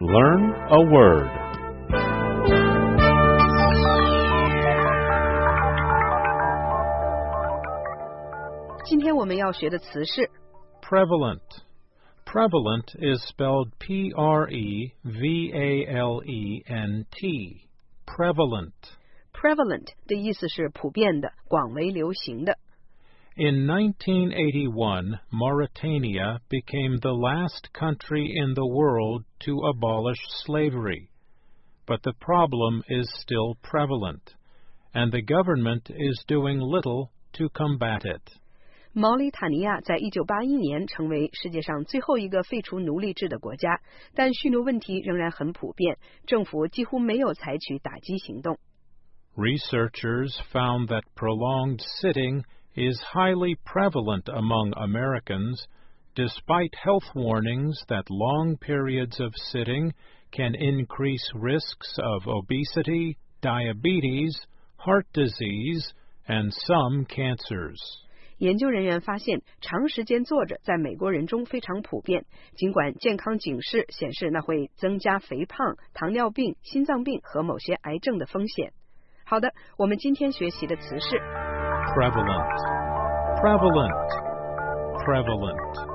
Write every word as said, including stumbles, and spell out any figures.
Learn a word. Prevalent. Prevalent is spelled P R E V A L E N T. Prevalent. Prevalent 的意思是普遍的、广为流行的。 In nineteen eighty-one, Mauritania became the last country in the world to abolish slavery. But the problem is still prevalent, and the government is doing little to combat it. 毛里塔尼亚在一九八一年成为世界上最后一个废除奴隶制的国家，但蓄奴问题仍然很普遍，政府几乎没有采取打击行动。 Researchers found that prolonged sitting is highly prevalent among Americans, despite health warnings that long periods of sitting can increase risks of obesity, diabetes, heart disease, and some cancers. 研究人员发现，长时间坐着在美国人中非常普遍，尽管健康警示显示那会增加肥胖、糖尿病、心脏病和某些癌症的风险。好的，我们今天学习的词是 Prevalent. Prevalent. Prevalent.